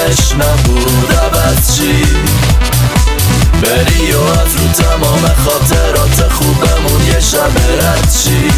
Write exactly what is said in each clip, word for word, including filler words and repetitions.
رسمش نبود عوض چی؟ بری و از رو تمام خاطرات خوبمون یه شب رد چی؟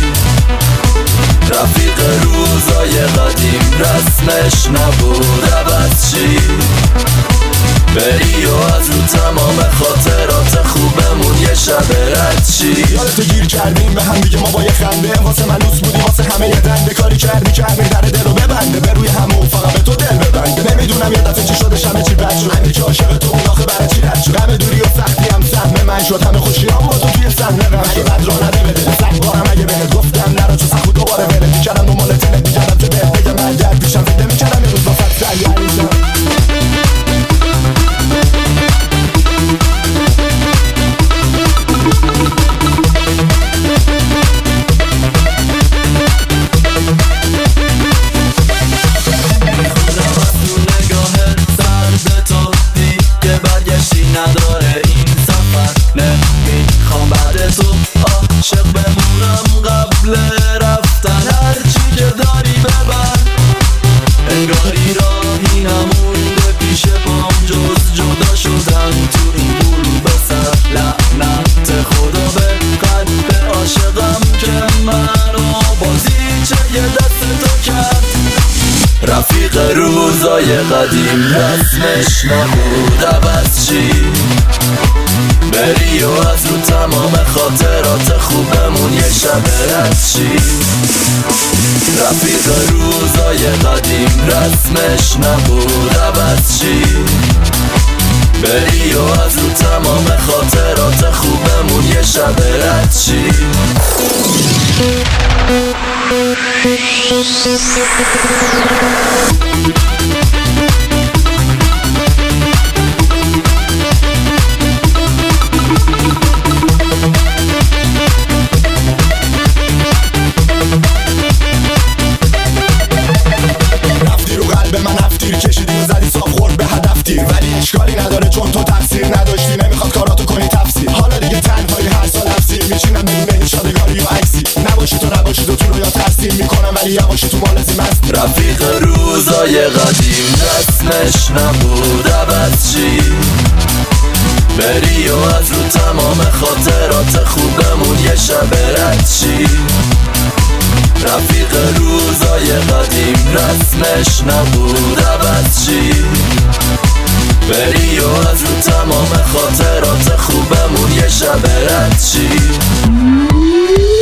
رفیق روزای قدیم رسمش نبود عوض چی؟ بری و از رو تمام خاطرات خوبمون یه شب رد چی؟ یادتو گیر کردیم به هم دیگه ما با یه خنده واسه منوس بودیم واسه همه یه دنده کاری کردی که همین در دلو ببنده به روی همون فقط به تو دل ببنده نمیدونم یه دفعه چی شده همه چی بد شد همه که عاشق تو اون آخه برای چی رد شد غم دوری و سختی هم سهم من شد همه خوشیام با تو توی صحنه غم شد بد را نده به دل سگ بارم اگه بهت گفتم نرا چو سخو دوباره ولت میکردم دنبال تلت میکردم که بهت بگم من درد پیشم فکر نمیکردم یه روز با فت سریعیشم نداره این سفر نمیخوام بعد تو عاشق بمونم قبل رفتن هرچی که داری ببر انگاری راهی نمونده پیش پام جز جدا شدن تو این غروب سر لعنت خدا به قلب عاشقم که منو بازیچه یه دست تو کرد رفیق روزای قدیم رسمش نبود عوض چی؟ بری و از رو تمام خاطرات خوبمون یه شب رد چی؟ رفیق روزای قدیم رسمش نبود عوض چی؟ بری و از رو تمام خاطرات خوبمون یه شب رد چی؟ رفتی رو قلب من هفتیر کشیدی و زدی صاف خورد به هدف تیر ولی اشکالی نداره چون تو تفسیر نداشتی نمیخواد کاراتو کنی تفسیر حالا دیگه تنهایی هر سال افسیر میچینم بین شادگاری و عکسی نباشی تو نباشی تو تو رو یا تحصیل میکنم ولی یواشی تو مالزیم است رفیق روزای قدیم رسمش نبود عوض چی؟ بری و از رو تمام خاطرات خوبمون یه شب رد چی؟ رفیق روزای قدیم رسمش نبود عوض چی؟ بری و از رو تمام خاطرات خوبمون یه شب رد چی؟